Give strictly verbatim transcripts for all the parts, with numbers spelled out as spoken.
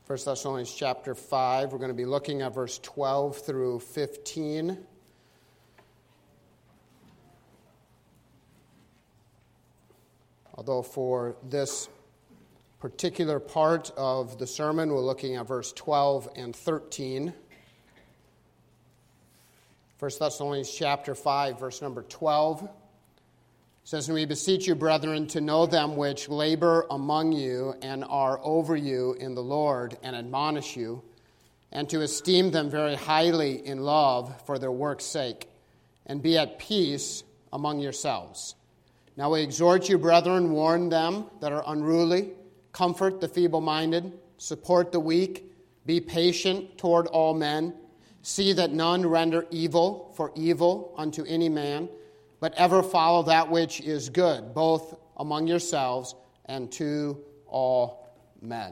First Thessalonians chapter five. We're going to be looking at verse twelve through fifteen. Although for this particular part of the sermon, we're looking at verse twelve and thirteen. First Thessalonians chapter five, verse number twelve. It says, "And we beseech you, brethren, to know them which labor among you and are over you in the Lord, and admonish you, and to esteem them very highly in love for their work's sake, and be at peace among yourselves. Now we exhort you, brethren, warn them that are unruly, comfort the feeble-minded, support the weak, be patient toward all men, see that none render evil for evil unto any man, but ever follow that which is good, both among yourselves and to all men."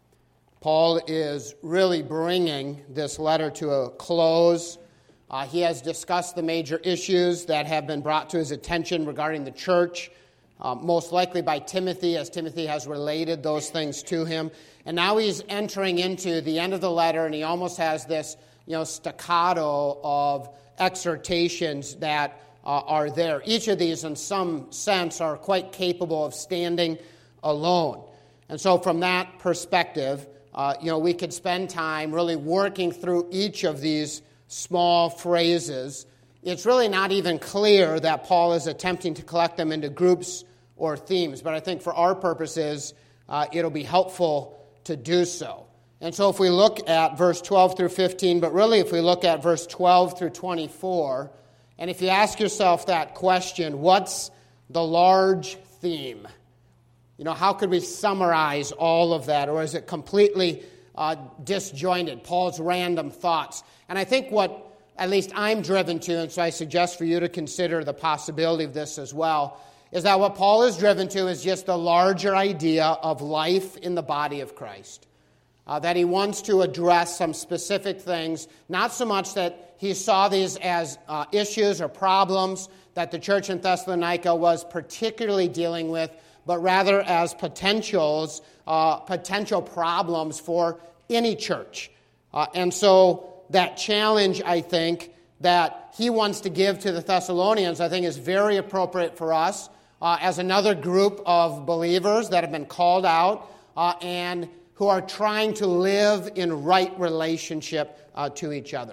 Paul is really bringing this letter to a close. Uh, he has discussed the major issues that have been brought to his attention regarding the church, uh, most likely by Timothy, as Timothy has related those things to him. And now he's entering into the end of the letter, and he almost has this, you know, staccato of exhortations that Uh, are there. Each of these, in some sense, are quite capable of standing alone. And so from that perspective, uh, you know, we could spend time really working through each of these small phrases. It's really not even clear that Paul is attempting to collect them into groups or themes, but I think for our purposes, uh, it'll be helpful to do so. And so if we look at verse twelve through fifteen, but really if we look at verse twelve through twenty-four, and if you ask yourself that question, what's the large theme? You know, how could we summarize all of that? Or is it completely uh, disjointed, Paul's random thoughts? And I think what at least I'm driven to, and so I suggest for you to consider the possibility of this as well, is that what Paul is driven to is just the larger idea of life in the body of Christ. Uh, that he wants to address some specific things, not so much that he saw these as uh, issues or problems that the church in Thessalonica was particularly dealing with, but rather as potentials, uh, potential problems for any church. Uh, and so that challenge, I think, that he wants to give to the Thessalonians, I think is very appropriate for us uh, as another group of believers that have been called out uh, and who are trying to live in right relationship uh, to each other.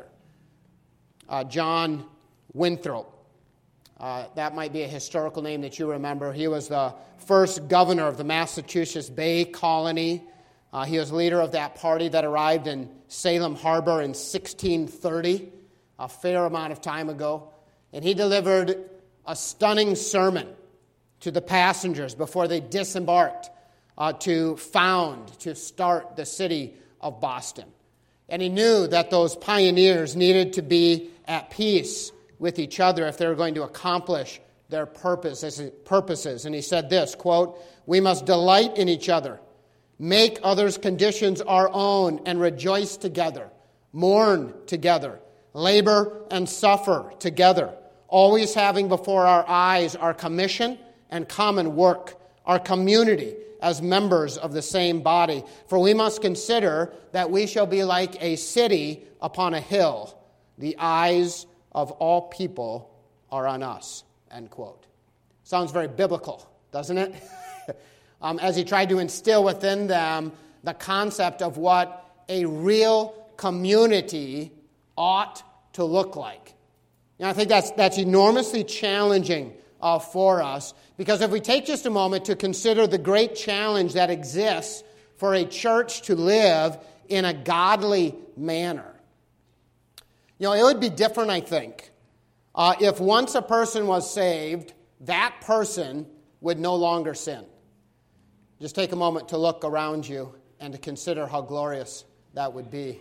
Uh, John Winthrop, uh, that might be a historical name that you remember. He was the first governor of the Massachusetts Bay Colony. Uh, he was leader of that party that arrived in Salem Harbor in sixteen thirty, a fair amount of time ago. And he delivered a stunning sermon to the passengers before they disembarked Uh, to found, to start the city of Boston. And he knew that those pioneers needed to be at peace with each other if they were going to accomplish their purpose, purposes. And he said this, quote, "We must delight in each other, make others' conditions our own, and rejoice together, mourn together, labor and suffer together, always having before our eyes our commission and common work, our community, as members of the same body. For we must consider that we shall be like a city upon a hill. The eyes of all people are on us." End quote. Sounds very biblical, doesn't it? um, as he tried to instill within them the concept of what a real community ought to look like. And I think that's that's enormously challenging uh, for us. Because if we take just a moment to consider the great challenge that exists for a church to live in a godly manner, you know, it would be different, I think, uh, if once a person was saved, that person would no longer sin. Just take a moment to look around you and to consider how glorious that would be.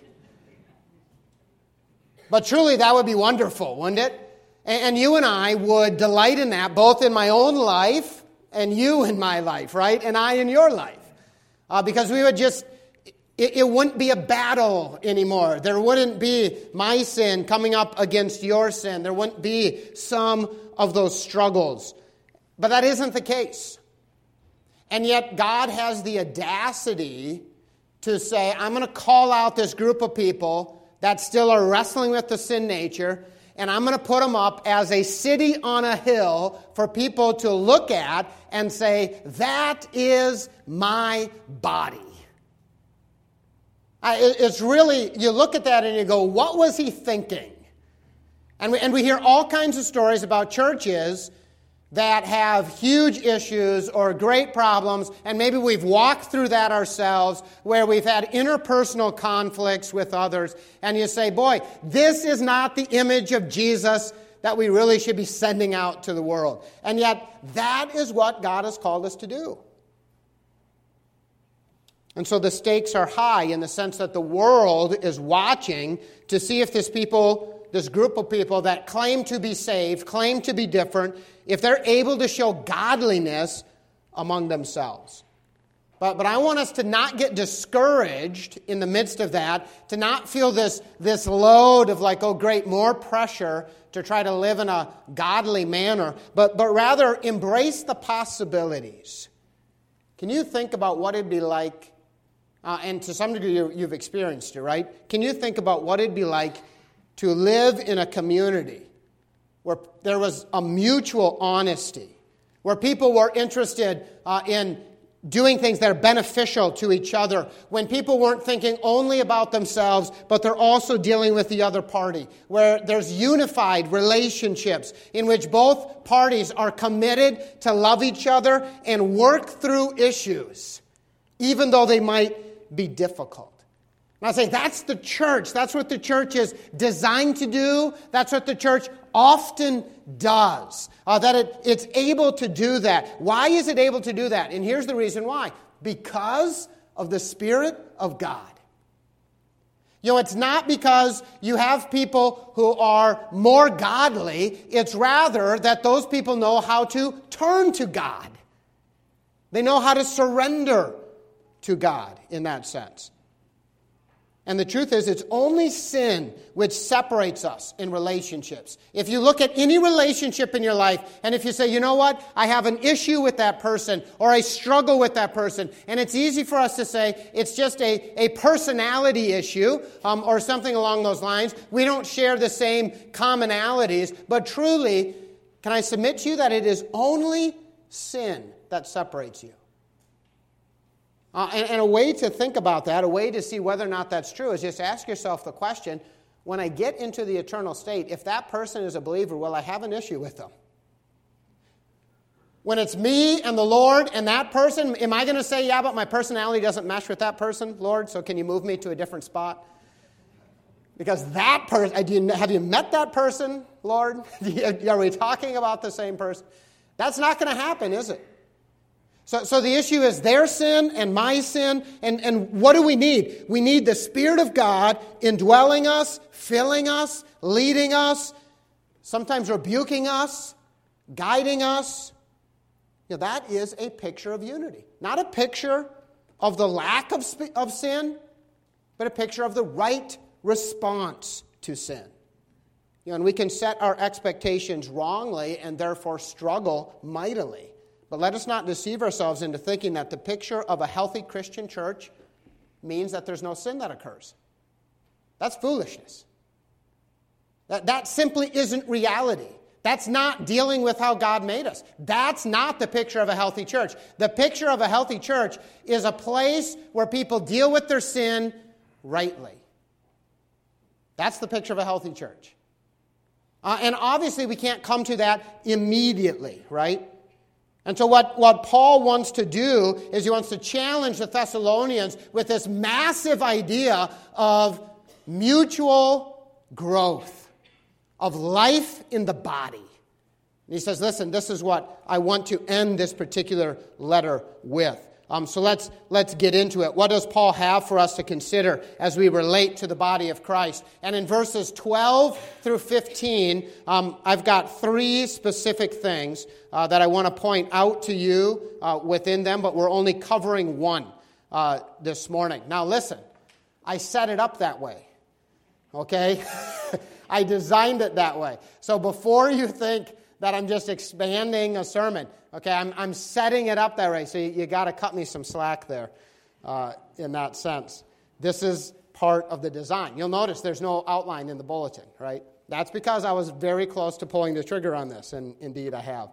But truly, that would be wonderful, wouldn't it? And you and I would delight in that, both in my own life and you in my life, right? And I in your life. Uh, because we would just, it, it wouldn't be a battle anymore. There wouldn't be my sin coming up against your sin. There wouldn't be some of those struggles. But that isn't the case. And yet God has the audacity to say, I'm going to call out this group of people that still are wrestling with the sin nature, and I'm going to put them up as a city on a hill for people to look at and say, that is my body. It's really, you look at that and you go, what was he thinking? And we, and we hear all kinds of stories about churches that have huge issues or great problems, and maybe we've walked through that ourselves, where we've had interpersonal conflicts with others, and you say, boy, this is not the image of Jesus that we really should be sending out to the world. And yet, that is what God has called us to do. And so the stakes are high in the sense that the world is watching to see if this people, this group of people that claim to be saved, claim to be different, if they're able to show godliness among themselves. But, but I want us to not get discouraged in the midst of that, to not feel this, this load of like, oh great, more pressure to try to live in a godly manner, but, but rather embrace the possibilities. Can you think about what it'd be like, uh, and to some degree you, you've experienced it, right? Can you think about what it'd be like to live in a community where there was a mutual honesty, where people were interested uh, in doing things that are beneficial to each other, when people weren't thinking only about themselves, but they're also dealing with the other party, where there's unified relationships in which both parties are committed to love each other and work through issues, even though they might be difficult. And I say that's the church. That's what the church is designed to do. That's what the church often does. Uh, that it, it's able to do that. Why is it able to do that? And here's the reason why. Because of the Spirit of God. You know, it's not because you have people who are more godly. It's rather that those people know how to turn to God. They know how to surrender to God in that sense. And the truth is, it's only sin which separates us in relationships. If you look at any relationship in your life, and if you say, you know what, I have an issue with that person, or I struggle with that person, and it's easy for us to say it's just a, a personality issue, um, or something along those lines. We don't share the same commonalities, but truly, can I submit to you that it is only sin that separates you? Uh, and, and a way to think about that, a way to see whether or not that's true, is just ask yourself the question, when I get into the eternal state, if that person is a believer, will I have an issue with them? When it's me and the Lord and that person, am I going to say, yeah, but my personality doesn't mesh with that person, Lord, so can you move me to a different spot? Because that person, have you met that person, Lord? Are we talking about the same person? That's not going to happen, is it? So, so the issue is their sin and my sin, and, and what do we need? We need the Spirit of God indwelling us, filling us, leading us, sometimes rebuking us, guiding us. You know, that is a picture of unity. Not a picture of the lack of, of sin, but a picture of the right response to sin. You know, and we can set our expectations wrongly and therefore struggle mightily. But let us not deceive ourselves into thinking that the picture of a healthy Christian church means that there's no sin that occurs. That's foolishness. That, that simply isn't reality. That's not dealing with how God made us. That's not the picture of a healthy church. The picture of a healthy church is a place where people deal with their sin rightly. That's the picture of a healthy church. Uh, and obviously we can't come to that immediately, right? And so what, what Paul wants to do is he wants to challenge the Thessalonians with this massive idea of mutual growth, of life in the body. And he says, listen, this is what I want to end this particular letter with. Um, so let's let's get into it. What does Paul have for us to consider as we relate to the body of Christ? And in verses twelve through fifteen, um, I've got three specific things uh, that I want to point out to you uh, within them, but we're only covering one uh, this morning. Now listen, I set it up that way, okay? I designed it that way. So before you think that I'm just expanding a sermon, okay, I'm, I'm setting it up that way, so you, you got to cut me some slack there. uh, in that sense. This is part of the design. You'll notice there's no outline in the bulletin, right? That's because I was very close to pulling the trigger on this, and indeed I have.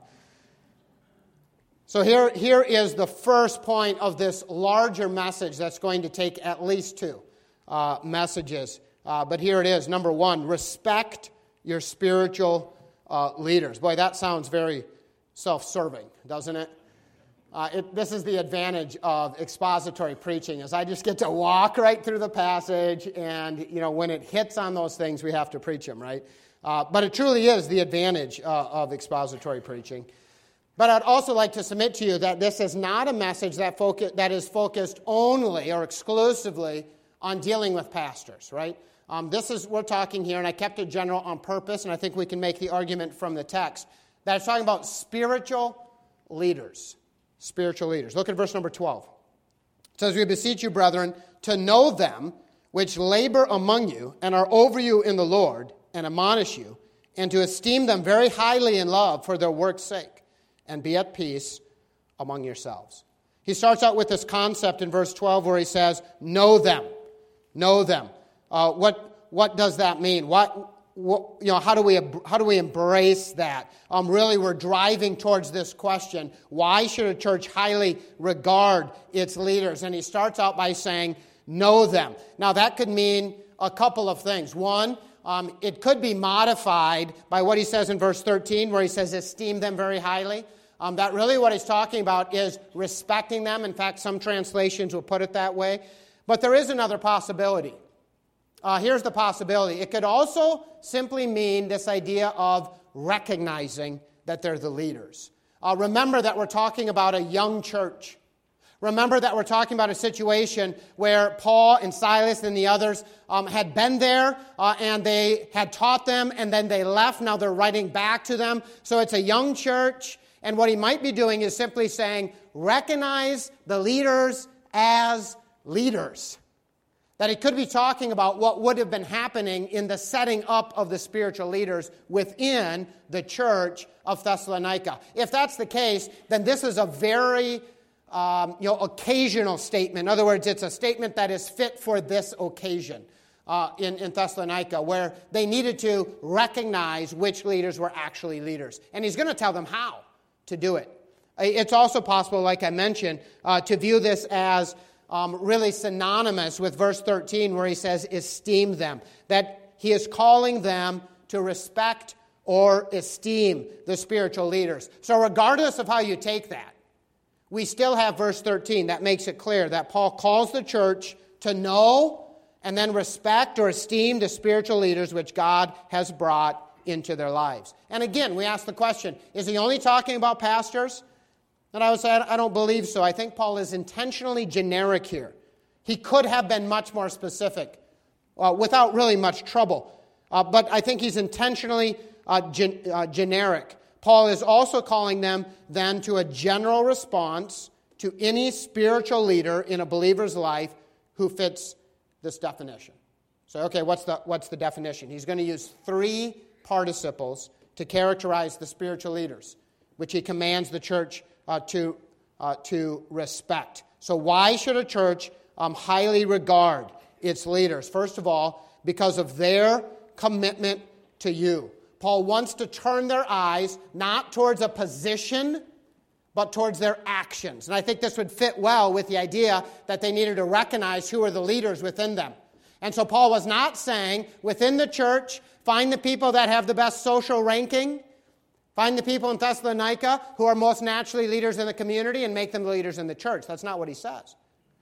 So here, here is the first point of this larger message that's going to take at least two uh, messages. Uh, but here it is. Number one, respect your spiritual uh, leaders. Boy, that sounds very self-serving, doesn't it? Uh, it? This is the advantage of expository preaching, is I just get to walk right through the passage, and you know when it hits on those things, we have to preach them, right? Uh, but it truly is the advantage uh, of expository preaching. But I'd also like to submit to you that this is not a message that focus, that is focused only or exclusively on dealing with pastors, right? Um, this is, we're talking here, and I kept it general on purpose, and I think we can make the argument from the text, that it's talking about spiritual leaders. Spiritual leaders. Look at verse number twelve. It says, "We beseech you, brethren, to know them which labor among you and are over you in the Lord, and admonish you, and to esteem them very highly in love for their work's sake, and be at peace among yourselves." He starts out with this concept in verse twelve where he says, know them. Know them. Uh, what what does that mean? What, what you know? How do we how do we embrace that? Um, really, we're driving towards this question: why should a church highly regard its leaders? And he starts out by saying, know them. Now, that could mean a couple of things. One, um, it could be modified by what he says in verse thirteen, where he says, esteem them very highly. Um, that really what he's talking about is respecting them. In fact, some translations will put it that way. But there is another possibility. Uh, here's the possibility. It could also simply mean this idea of recognizing that they're the leaders. Uh, remember that we're talking about a young church. Remember that we're talking about a situation where Paul and Silas and the others um, had been there uh, and they had taught them, and then they left. Now they're writing back to them. So it's a young church. And what he might be doing is simply saying, recognize the leaders as leaders. That he could be talking about what would have been happening in the setting up of the spiritual leaders within the church of Thessalonica. If that's the case, then this is a very um, you know, occasional statement. In other words, it's a statement that is fit for this occasion uh, in, in Thessalonica, where they needed to recognize which leaders were actually leaders. And he's going to tell them how to do it. It's also possible, like I mentioned, uh, to view this as Um, really synonymous with verse thirteen, where he says, esteem them. That he is calling them to respect or esteem the spiritual leaders. So regardless of how you take that, we still have verse thirteen that makes it clear that Paul calls the church to know and then respect or esteem the spiritual leaders which God has brought into their lives. And again, we ask the question, is he only talking about pastors? And I would say, I don't believe so. I think Paul is intentionally generic here. He could have been much more specific uh, without really much trouble. Uh, but I think he's intentionally uh, gen- uh, generic. Paul is also calling them then to a general response to any spiritual leader in a believer's life who fits this definition. So, okay, what's the, what's the definition? He's going to use three participles to characterize the spiritual leaders, which he commands the church Uh, to uh, to respect. So why should a church um, highly regard its leaders? First of all, because of their commitment to you. Paul wants to turn their eyes not towards a position, but towards their actions. And I think this would fit well with the idea that they needed to recognize who are the leaders within them. And so Paul was not saying, within the church, find the people that have the best social ranking, find the people in Thessalonica who are most naturally leaders in the community and make them leaders in the church. That's not what he says.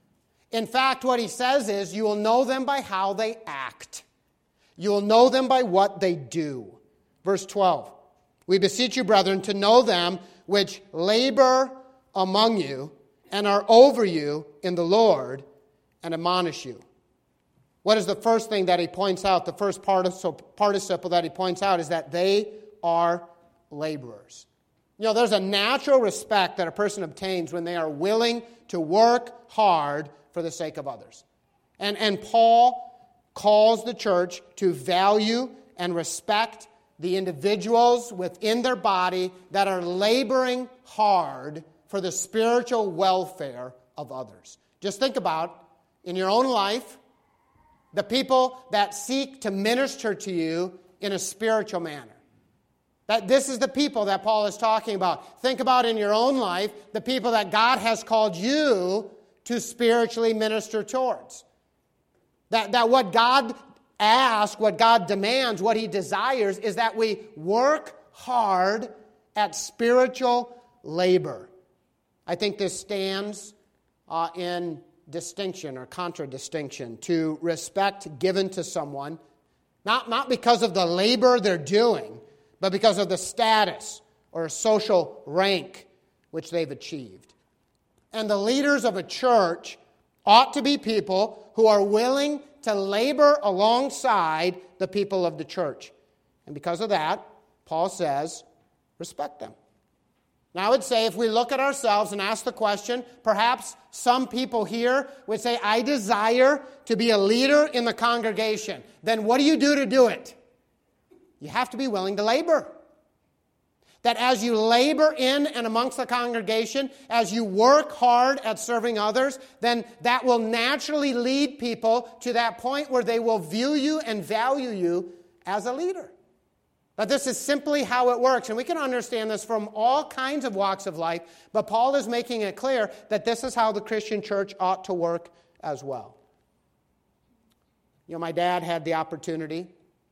In fact, what he says is you will know them by how they act. You will know them by what they do. Verse twelve. We beseech you, brethren, to know them which labor among you and are over you in the Lord and admonish you. What is the first thing that he points out? The first participle that he points out is that they are laborers. You know, there's a natural respect that a person obtains when they are willing to work hard for the sake of others. And, and Paul calls the church to value and respect the individuals within their body that are laboring hard for the spiritual welfare of others. Just think about, in your own life, the people that seek to minister to you in a spiritual manner. That this is the people that Paul is talking about. Think about in your own life, the people that God has called you to spiritually minister towards. That, that what God asks, what God demands, what He desires is that we work hard at spiritual labor. I think this stands uh, in distinction or contradistinction to respect given to someone, not, not because of the labor they're doing, but because of the status or social rank which they've achieved. And the leaders of a church ought to be people who are willing to labor alongside the people of the church. And because of that, Paul says, respect them. Now, I would say if we look at ourselves and ask the question, perhaps some people here would say, I desire to be a leader in the congregation. Then what do you do to do it? You have to be willing to labor. That as you labor in and amongst the congregation, as you work hard at serving others, then that will naturally lead people to that point where they will view you and value you as a leader. But this is simply how it works. And we can understand this from all kinds of walks of life. But Paul is making it clear that this is how the Christian church ought to work as well. You know, my dad had the opportunity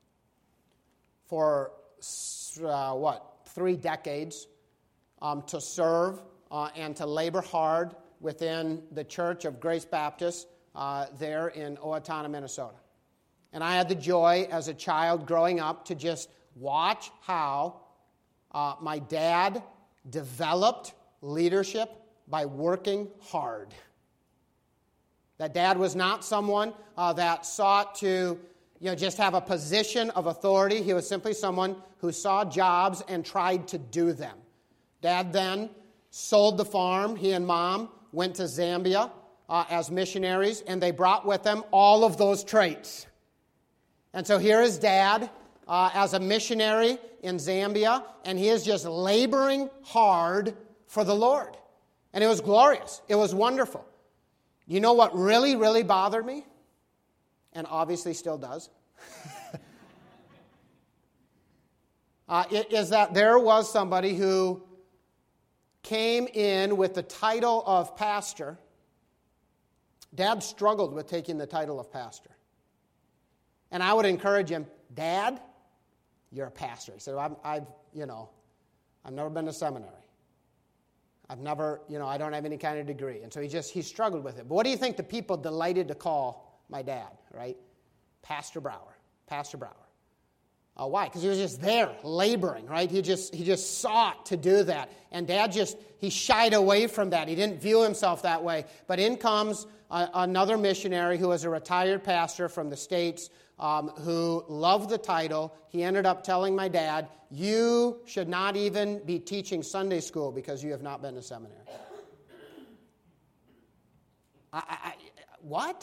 for, uh, what, three decades um, to serve uh, and to labor hard within the Church of Grace Baptist uh, there in Owatonna, Minnesota. And I had the joy as a child growing up to just watch how uh, my dad developed leadership by working hard. That dad was not someone uh, that sought to, you know, just have a position of authority. He was simply someone who saw jobs and tried to do them. Dad then sold the farm. He and Mom went to Zambia uh, as missionaries, and they brought with them all of those traits. And so here is Dad Uh, as a missionary in Zambia, and he is just laboring hard for the Lord. And it was glorious. It was wonderful. You know what really, really bothered me? And obviously still does. uh, it is that there was somebody who came in with the title of pastor. Dad struggled with taking the title of pastor. And I would encourage him, Dad, you're a pastor. He said, well, I've, you know, I've never been to seminary. I've never, you know, I don't have any kind of degree. And so he just, he struggled with it. But what do you think the people delighted to call my dad, right? Pastor Brower. Pastor Brower. Uh, why? Because he was just there, laboring, right? He just, he just sought to do that. And Dad just, he shied away from that. He didn't view himself that way. But in comes uh, another missionary who was a retired pastor from the States, Um, who loved the title. He ended up telling my dad, you should not even be teaching Sunday school because you have not been to seminary. I, I, what?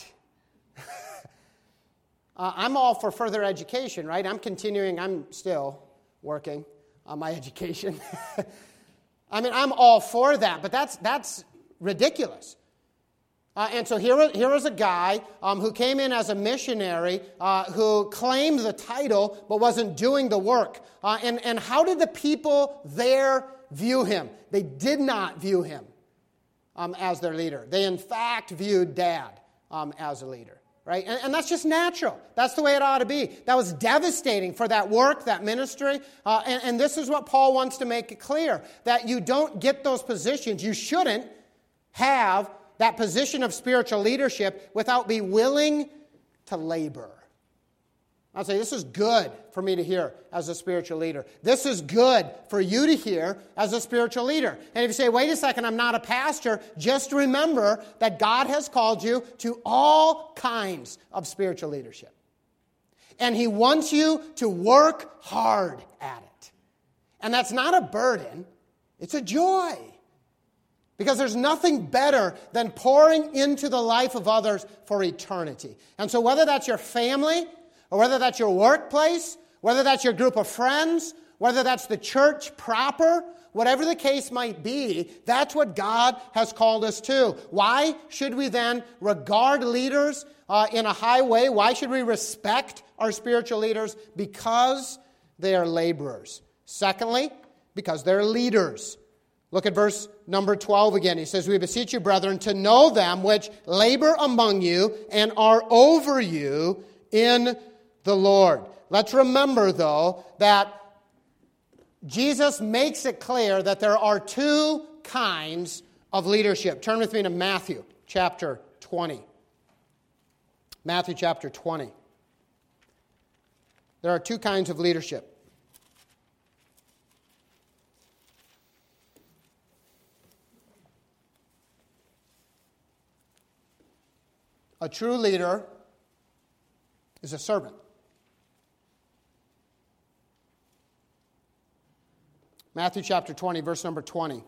uh, I'm all for further education, right? I'm continuing, I'm still working on my education. I mean, I'm all for that, but that's that's ridiculous. Uh, and so here, here was a guy um, who came in as a missionary uh, who claimed the title but wasn't doing the work. Uh, and, and how did the people there view him? They did not view him um, as their leader. They, in fact, viewed Dad um, as a leader. Right? And, and that's just natural. That's the way it ought to be. That was devastating for that work, that ministry. Uh, and, and this is what Paul wants to make it clear, that you don't get those positions. You shouldn't have that position of spiritual leadership without being willing to labor. I'll say, this is good for me to hear as a spiritual leader. This is good for you to hear as a spiritual leader. And if you say, wait a second, I'm not a pastor, just remember that God has called you to all kinds of spiritual leadership. And He wants you to work hard at it. And that's not a burden, it's a joy. Because there's nothing better than pouring into the life of others for eternity. And so whether that's your family, or whether that's your workplace, whether that's your group of friends, whether that's the church proper, whatever the case might be, that's what God has called us to. Why should we then regard leaders uh, in a high way? Why should we respect our spiritual leaders? Because they are laborers. Secondly, because they're leaders. Look at verse number twelve again. He says, we beseech you, brethren, to know them which labor among you and are over you in the Lord. Let's remember, though, that Jesus makes it clear that there are two kinds of leadership. Turn with me to Matthew chapter twenty. Matthew chapter twenty. There are two kinds of leadership. A true leader is a servant. Matthew chapter twenty, verse number twenty.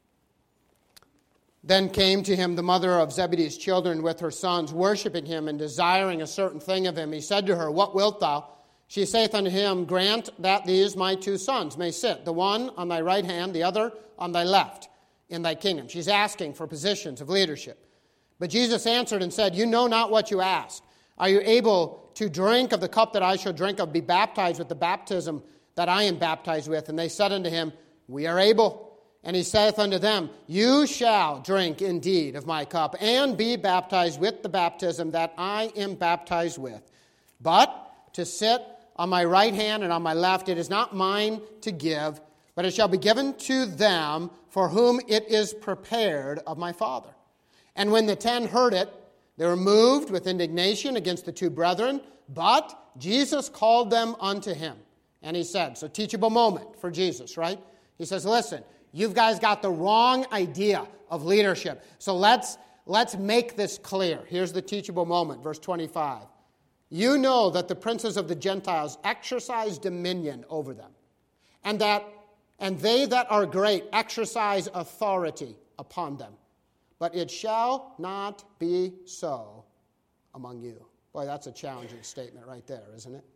Then came to him the mother of Zebedee's children with her sons, worshiping him and desiring a certain thing of him. He said to her, what wilt thou? She saith unto him, grant that these my two sons may sit, the one on thy right hand, the other on thy left, in thy kingdom. She's asking for positions of leadership. But Jesus answered and said, you know not what you ask. Are you able to drink of the cup that I shall drink of, be baptized with the baptism that I am baptized with? And they said unto him, we are able. And he saith unto them, you shall drink indeed of my cup, and be baptized with the baptism that I am baptized with. But to sit on my right hand and on my left, it is not mine to give, but it shall be given to them for whom it is prepared of my Father. And when the ten heard it, they were moved with indignation against the two brethren, but Jesus called them unto him. And he said, so teachable moment for Jesus, right? He says, listen, you guys got the wrong idea of leadership. So let's, let's make this clear. Here's the teachable moment, verse twenty-five. You know that the princes of the Gentiles exercise dominion over them, and that and they that are great exercise authority upon them. But it shall not be so among you. Boy, that's a challenging statement right there, isn't it?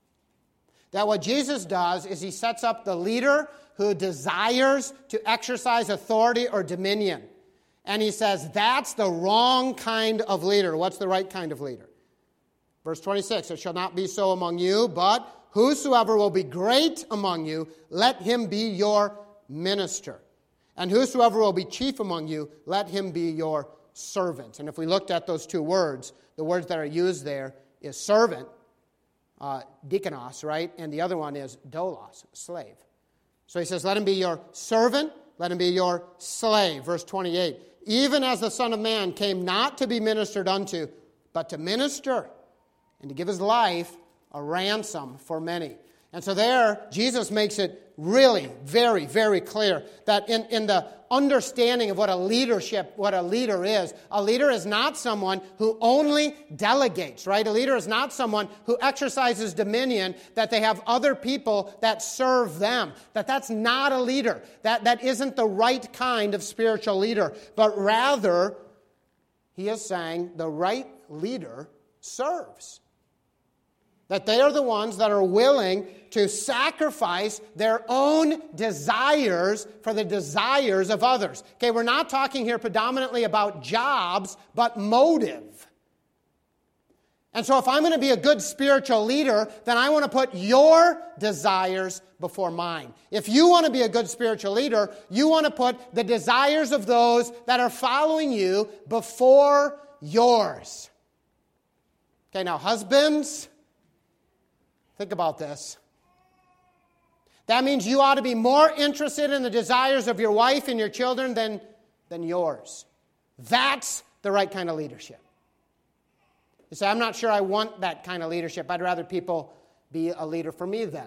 That what Jesus does is he sets up the leader who desires to exercise authority or dominion. And he says, that's the wrong kind of leader. What's the right kind of leader? Verse twenty-six, it shall not be so among you, but whosoever will be great among you, let him be your minister. And whosoever will be chief among you, let him be your servant. And if we looked at those two words, the words that are used there is servant, uh, diakonos, right? And the other one is doulos, slave. So he says, let him be your servant, let him be your slave. Verse twenty-eight, even as the Son of Man came not to be ministered unto, but to minister, and to give his life a ransom for many. And so there, Jesus makes it really very, very clear that in, in the understanding of what a leadership, what a leader is, a leader is not someone who only delegates, right? A leader is not someone who exercises dominion, that they have other people that serve them. That that's not a leader. That, that isn't the right kind of spiritual leader. But rather, he is saying the right leader serves. That they are the ones that are willing to sacrifice their own desires for the desires of others. Okay, we're not talking here predominantly about jobs, but motive. And so if I'm going to be a good spiritual leader, then I want to put your desires before mine. If you want to be a good spiritual leader, you want to put the desires of those that are following you before yours. Okay, now husbands, think about this. That means you ought to be more interested in the desires of your wife and your children than, than yours. That's the right kind of leadership. You say, I'm not sure I want that kind of leadership. I'd rather people be a leader for me then.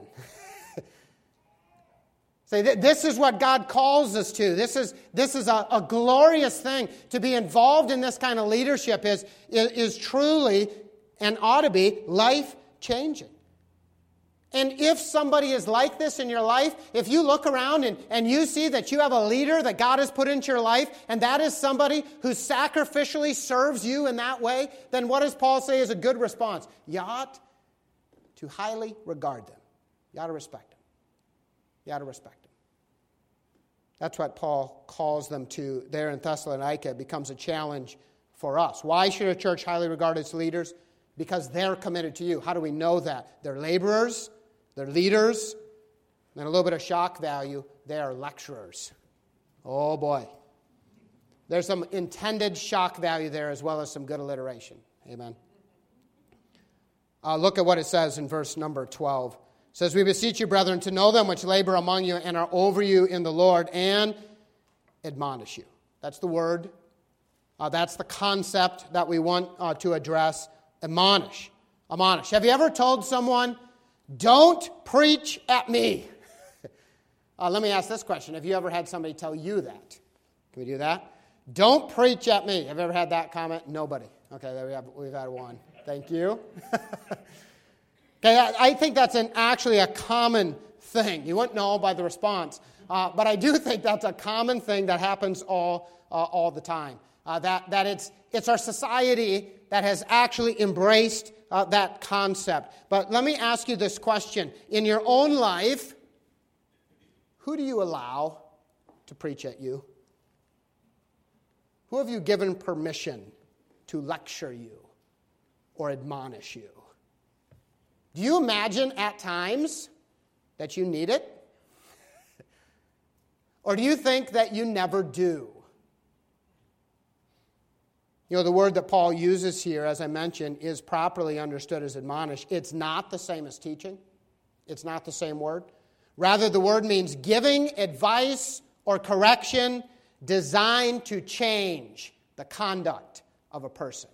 Say, this is what God calls us to. This is, this is a, a glorious thing. To be involved in this kind of leadership is, is, is truly and ought to be life-changing. And if somebody is like this in your life, if you look around and, and you see that you have a leader that God has put into your life, and that is somebody who sacrificially serves you in that way, then what does Paul say is a good response? You ought to highly regard them. You ought to respect them. You ought to respect them. That's what Paul calls them to there in Thessalonica. It becomes a challenge for us. Why should a church highly regard its leaders? Because they're committed to you. How do we know that? They're laborers, they're leaders, and a little bit of shock value, they are lecturers. Oh boy. There's some intended shock value there as well as some good alliteration. Amen. Uh, look at what it says in verse number twelve. It says, "We beseech you, brethren, to know them which labor among you and are over you in the Lord, and admonish you." That's the word. Uh, that's the concept that we want uh, to address. Admonish. Admonish. Have you ever told someone, "Don't preach at me"? uh, let me ask this question. Have you ever had somebody tell you that? Can we do that? "Don't preach at me." Have you ever had that comment? Nobody. Okay, there we have. We've had one. Thank you. Okay, I, I think that's an actually a common thing. You wouldn't know by the response, uh, but I do think that's a common thing that happens all uh, all the time. Uh, that that it's it's our society that has actually embraced uh, that concept. But let me ask you this question. In your own life, who do you allow to preach at you? Who have you given permission to lecture you or admonish you? Do you imagine at times that you need it? Or do you think that you never do? You know, the word that Paul uses here, as I mentioned, is properly understood as admonish. It's not the same as teaching. It's not the same word. Rather, the word means giving advice or correction designed to change the conduct of a person.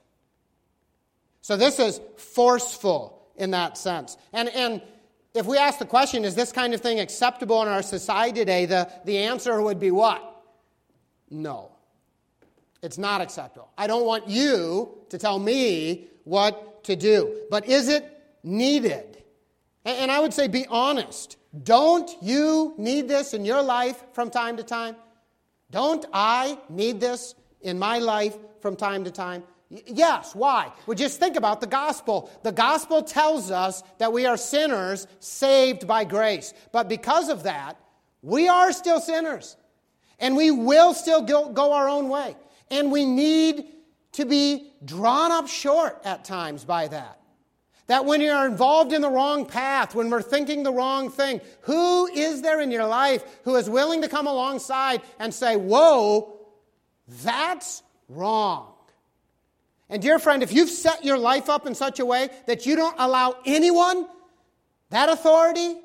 So this is forceful in that sense. And, and if we ask the question, is this kind of thing acceptable in our society today, the, the answer would be what? No. It's not acceptable. I don't want you to tell me what to do. But is it needed? And, and I would say be honest. Don't you need this in your life from time to time? Don't I need this in my life from time to time? Y- yes. Why? Well, just think about the gospel. The gospel tells us that we are sinners saved by grace. But because of that, we are still sinners. And we will still go, go our own way. And we need to be drawn up short at times by that. That when you're involved in the wrong path, when we're thinking the wrong thing, who is there in your life who is willing to come alongside and say, whoa, that's wrong? And dear friend, if you've set your life up in such a way that you don't allow anyone that authority,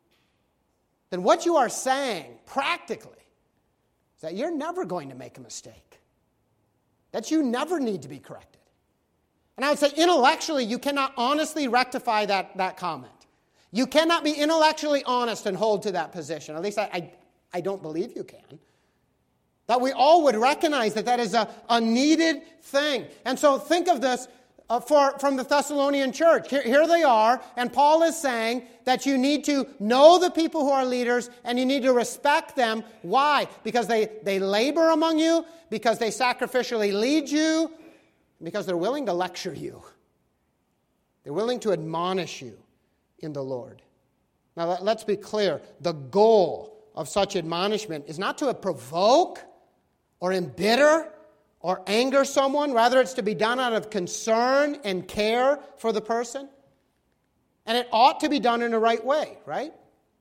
then what you are saying practically is that you're never going to make a mistake. That you never need to be corrected. And I would say intellectually, you cannot honestly rectify that, that comment. You cannot be intellectually honest and hold to that position. At least I, I, I don't believe you can. That we all would recognize that that is a, a needed thing. And so think of this uh, for, from the Thessalonian church. Here, here they are, and Paul is saying that you need to know the people who are leaders and you need to respect them. Why? Because they, they labor among you, because they sacrificially lead you, because they're willing to lecture you. They're willing to admonish you in the Lord. Now, let's be clear. The goal of such admonishment is not to provoke or embitter or anger someone. Rather, it's to be done out of concern and care for the person. And it ought to be done in the right way, right?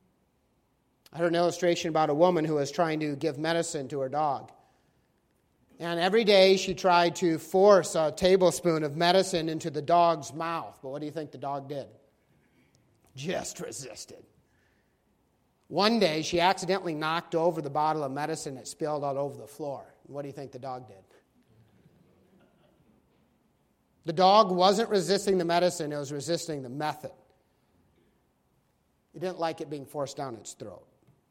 I heard an illustration about a woman who was trying to give medicine to her dog. And every day she tried to force a tablespoon of medicine into the dog's mouth. But what do you think the dog did? Just resisted. One day she accidentally knocked over the bottle of medicine that spilled all over the floor. What do you think the dog did? The dog wasn't resisting the medicine, it was resisting the method. It didn't like it being forced down its throat.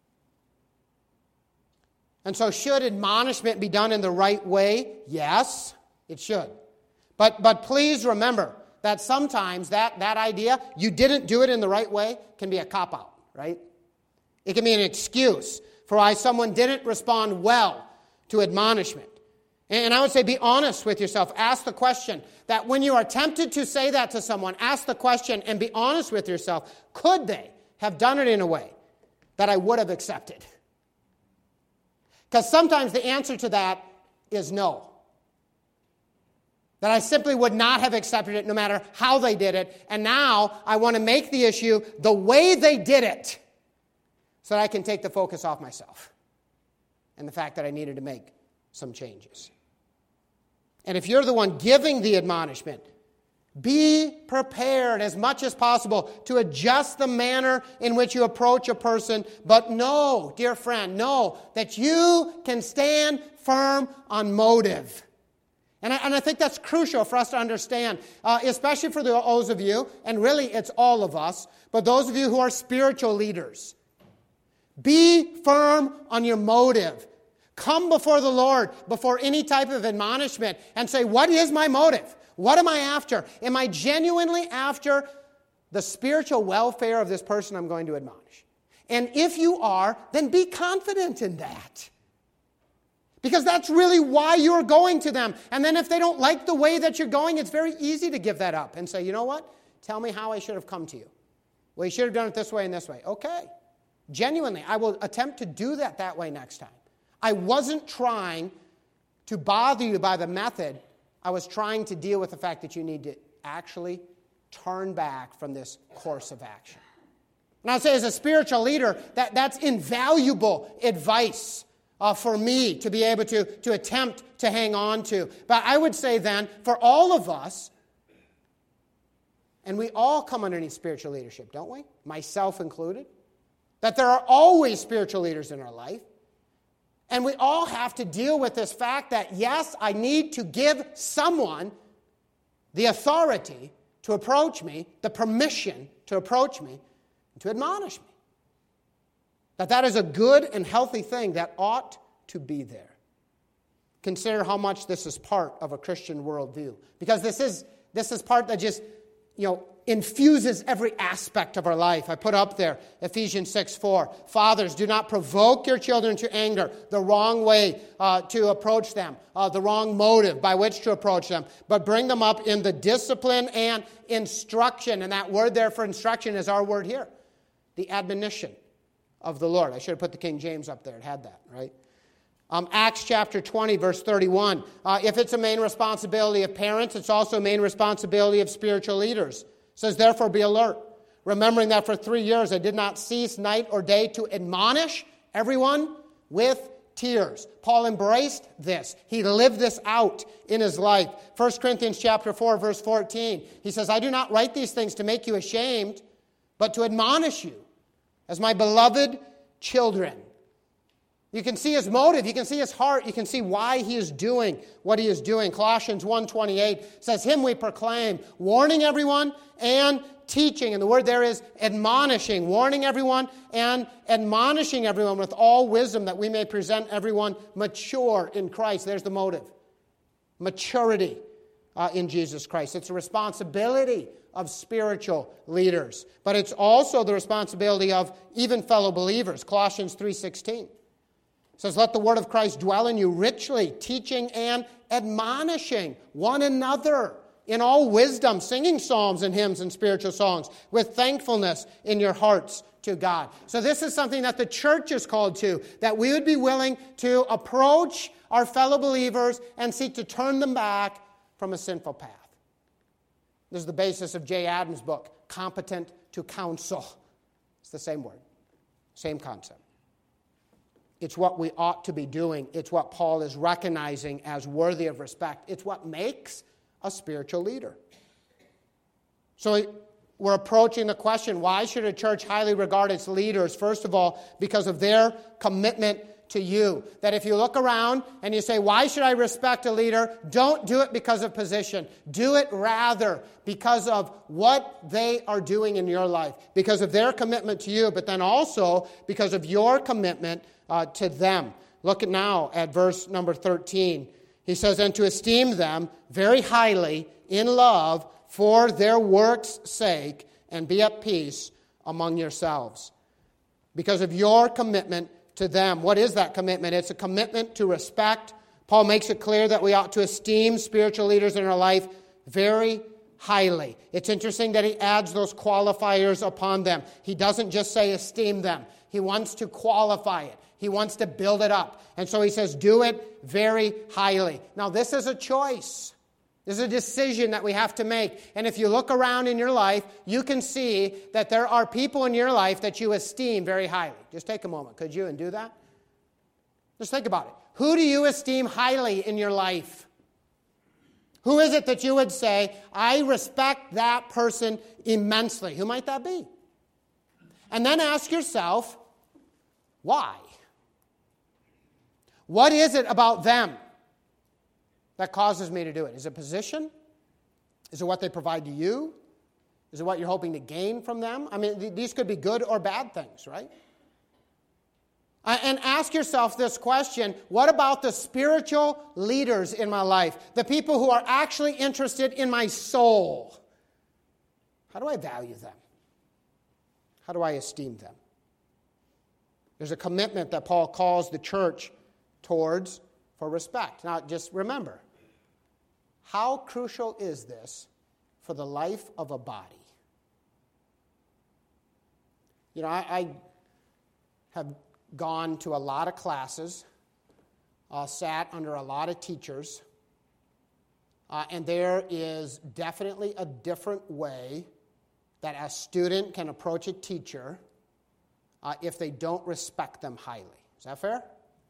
And so should admonishment be done in the right way? Yes, it should. But but please remember that sometimes that, that idea, you didn't do it in the right way, can be a cop-out, right? It can be an excuse for why someone didn't respond well to admonishment. And I would say be honest with yourself. Ask the question that when you are tempted to say that to someone, ask the question and be honest with yourself. Could they have done it in a way that I would have accepted? Because sometimes the answer to that is no. That I simply would not have accepted it no matter how they did it. And now I want to make the issue the way they did it so that I can take the focus off myself and the fact that I needed to make some changes. And if you're the one giving the admonishment, be prepared as much as possible to adjust the manner in which you approach a person. But know, dear friend, know that you can stand firm on motive. And I, and I think that's crucial for us to understand, uh, especially for those of you, and really it's all of us, but those of you who are spiritual leaders. Be firm on your motive. Come before the Lord, before any type of admonishment, and say, what is my motive? What am I after? Am I genuinely after the spiritual welfare of this person I'm going to admonish? And if you are, then be confident in that. Because that's really why you're going to them. And then if they don't like the way that you're going, it's very easy to give that up and say, you know what? Tell me how I should have come to you. Well, you should have done it this way and this way. Okay. Genuinely, I will attempt to do that that way next time. I wasn't trying to bother you by the method. I was trying to deal with the fact that you need to actually turn back from this course of action. And I'd say as a spiritual leader, that, that's invaluable advice uh, for me to be able to, to attempt to hang on to. But I would say then, for all of us, and we all come underneath spiritual leadership, don't we? Myself included. That there are always spiritual leaders in our life. And we all have to deal with this fact that, yes, I need to give someone the authority to approach me, the permission to approach me, and to admonish me. That that is a good and healthy thing that ought to be there. Consider how much this is part of a Christian worldview. Because this is, this is part that just, you know, infuses every aspect of our life. I put up there Ephesians six four. Fathers, do not provoke your children to anger, the wrong way uh, to approach them, uh, the wrong motive by which to approach them, but bring them up in the discipline and instruction. And that word there for instruction is our word here, the admonition of the Lord. I should have put the King James up there. It had that, right? Um, Acts chapter twenty, verse thirty-one. Uh, if it's a main responsibility of parents, it's also a main responsibility of spiritual leaders. It says, therefore, be alert, remembering that for three years I did not cease night or day to admonish everyone with tears. Paul embraced this. He lived this out in his life. First Corinthians chapter four, verse fourteen. He says, I do not write these things to make you ashamed, but to admonish you as my beloved children. You can see his motive. You can see his heart. You can see why he is doing what he is doing. Colossians one twenty-eight says, him we proclaim, warning everyone and teaching. And the word there is admonishing, warning everyone and admonishing everyone with all wisdom that we may present everyone mature in Christ. There's the motive. Maturity uh, in Jesus Christ. It's a responsibility of spiritual leaders. But it's also the responsibility of even fellow believers. Colossians three sixteen. It says, let the word of Christ dwell in you richly, teaching and admonishing one another in all wisdom, singing psalms and hymns and spiritual songs with thankfulness in your hearts to God. So this is something that the church is called to, that we would be willing to approach our fellow believers and seek to turn them back from a sinful path. This is the basis of Jay Adams' book, Competent to Counsel. It's the same word, same concept. It's what we ought to be doing. It's what Paul is recognizing as worthy of respect. It's what makes a spiritual leader. So we're approaching the question, why should a church highly regard its leaders? First of all, because of their commitment to you. That if you look around and you say, why should I respect a leader? Don't do it because of position. Do it rather because of what they are doing in your life. Because of their commitment to you, but then also because of your commitment uh, to them. Look at now at verse number thirteen. He says, and to esteem them very highly in love for their work's sake, and be at peace among yourselves. Because of your commitment to them. What is that commitment? It's a commitment to respect. Paul makes it clear that we ought to esteem spiritual leaders in our life very highly. It's interesting that he adds those qualifiers upon them. He doesn't just say esteem them. He wants to qualify it. He wants to build it up. And so he says, do it very highly. Now, this is a choice. This is a decision that we have to make. And if you look around in your life, you can see that there are people in your life that you esteem very highly. Just take a moment, could you, and do that? Just think about it. Who do you esteem highly in your life? Who is it that you would say, I respect that person immensely? Who might that be? And then ask yourself, why? What is it about them that causes me to do it? Is it position? Is it what they provide to you? Is it what you're hoping to gain from them? I mean, th- these could be good or bad things, right? Uh, and ask yourself this question, what about the spiritual leaders in my life? The people who are actually interested in my soul? How do I value them? How do I esteem them? There's a commitment that Paul calls the church towards for respect. Now, just remember, how crucial is this for the life of a body? You know, I, I have gone to a lot of classes, uh, sat under a lot of teachers, uh, and there is definitely a different way that a student can approach a teacher uh, if they don't respect them highly. Is that fair?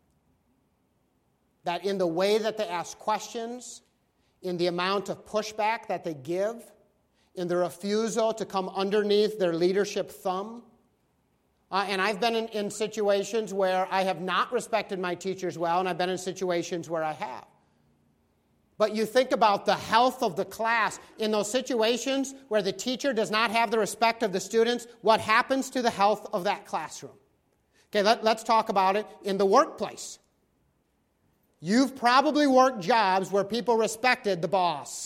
That in the way that they ask questions, in the amount of pushback that they give, in the refusal to come underneath their leadership thumb. Uh, and I've been in, in situations where I have not respected my teachers well, and I've been in situations where I have. But you think about the health of the class. In those situations where the teacher does not have the respect of the students, what happens to the health of that classroom? Okay, let, let's talk about it in the workplace. You've probably worked jobs where people respected the boss.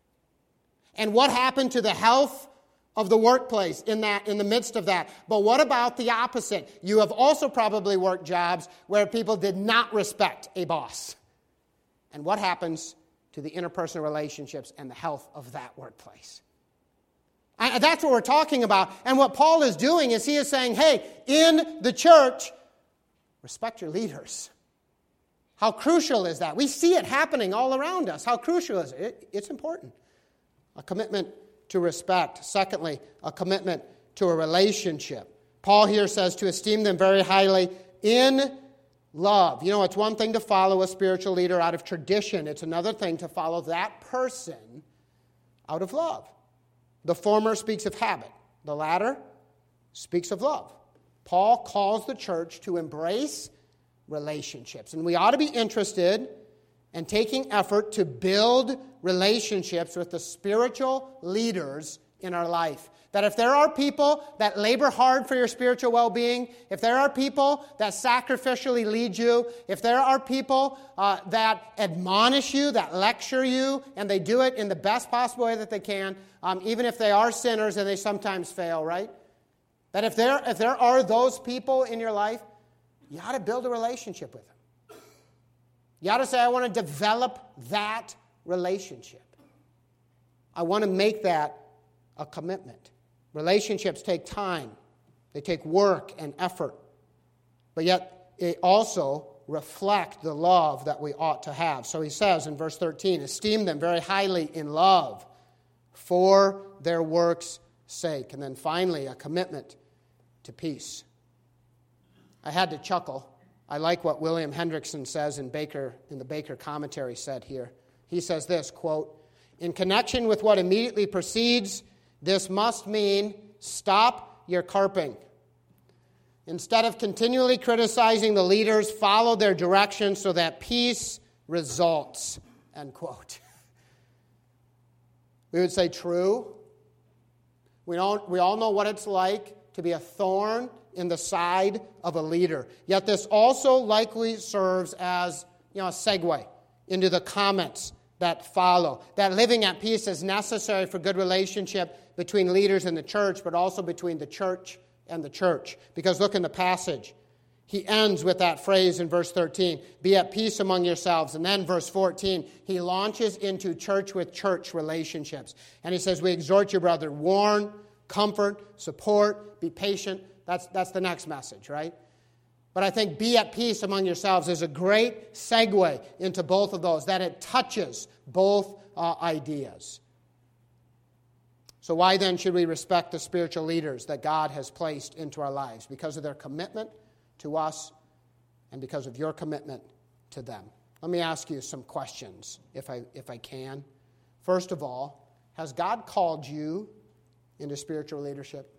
And what happened to the health of the workplace in that, in the midst of that? But what about the opposite? You have also probably worked jobs where people did not respect a boss. And what happens to the interpersonal relationships and the health of that workplace? And that's what we're talking about. And what Paul is doing is he is saying, hey, in the church, respect your leaders. How crucial is that? We see it happening all around us. How crucial is it? It's important. A commitment to respect. Secondly, a commitment to a relationship. Paul here says to esteem them very highly in love. You know, it's one thing to follow a spiritual leader out of tradition. It's another thing to follow that person out of love. The former speaks of habit. The latter speaks of love. Paul calls the church to embrace relationships. And we ought to be interested in taking effort to build relationships with the spiritual leaders in our life. That if there are people that labor hard for your spiritual well-being, if there are people that sacrificially lead you, if there are people uh, that admonish you, that lecture you, and they do it in the best possible way that they can, um, even if they are sinners and they sometimes fail, right? That if there, if there are those people in your life, you ought to build a relationship with them. You ought to say, I want to develop that relationship. I want to make that a commitment. Relationships take time. They take work and effort. But yet, they also reflect the love that we ought to have. So he says in verse thirteen, esteem them very highly in love for their work's sake. And then finally, a commitment to peace. I had to chuckle. I like what William Hendrickson says in Baker, in the Baker commentary said here. He says this, quote, in connection with what immediately precedes, this must mean stop your carping. Instead of continually criticizing the leaders, follow their direction so that peace results, end quote. We would say true. We don't, we all know what it's like to be a thorn in the side of a leader. Yet this also likely serves as, you know, a segue into the comments that follow. That living at peace is necessary for good relationship between leaders in the church, but also between the church and the church. Because look in the passage. He ends with that phrase in verse thirteen, be at peace among yourselves. And then verse fourteen, he launches into church with church relationships. And he says, we exhort you, brother, warn, comfort, support, be patient, That's, that's the next message, right? But I think be at peace among yourselves is a great segue into both of those, that it touches both uh, ideas. So why then should we respect the spiritual leaders that God has placed into our lives? Because of their commitment to us and because of your commitment to them. Let me ask you some questions, if I, if I can. First of all, has God called you into spiritual leadership?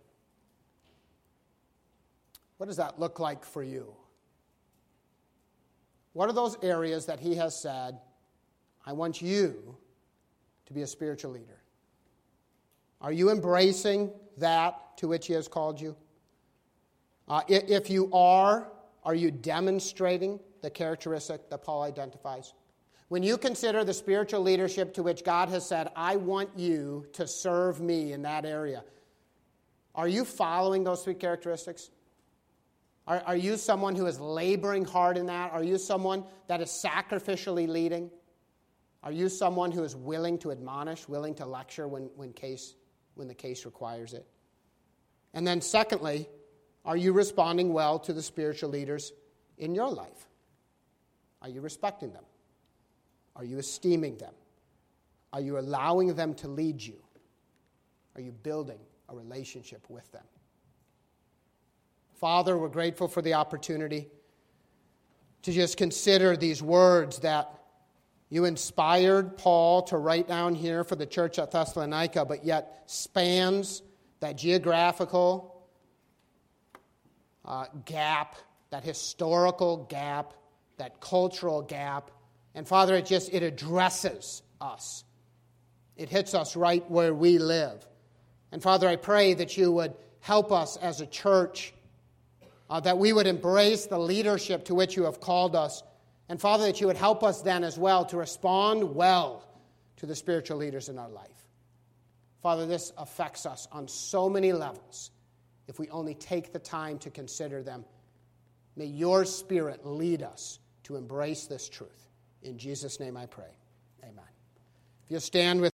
What does that look like for you? What are those areas that he has said, I want you to be a spiritual leader? Are you embracing that to which he has called you? Uh, if you are, are you demonstrating the characteristic that Paul identifies? When you consider the spiritual leadership to which God has said, I want you to serve me in that area, are you following those three characteristics? Are, are you someone who is laboring hard in that? Are you someone that is sacrificially leading? Are you someone who is willing to admonish, willing to lecture when, when, case, when the case requires it? And then secondly, are you responding well to the spiritual leaders in your life? Are you respecting them? Are you esteeming them? Are you allowing them to lead you? Are you building a relationship with them? Father, we're grateful for the opportunity to just consider these words that you inspired Paul to write down here for the church at Thessalonica, but yet spans that geographical uh, gap, that historical gap, that cultural gap. And Father, it just, it addresses us. It hits us right where we live. And Father, I pray that you would help us as a church, uh, that we would embrace the leadership to which you have called us. And Father, that you would help us then as well to respond well to the spiritual leaders in our life. Father, this affects us on so many levels if we only take the time to consider them. May your Spirit lead us to embrace this truth. In Jesus' name I pray. Amen. If you'll stand with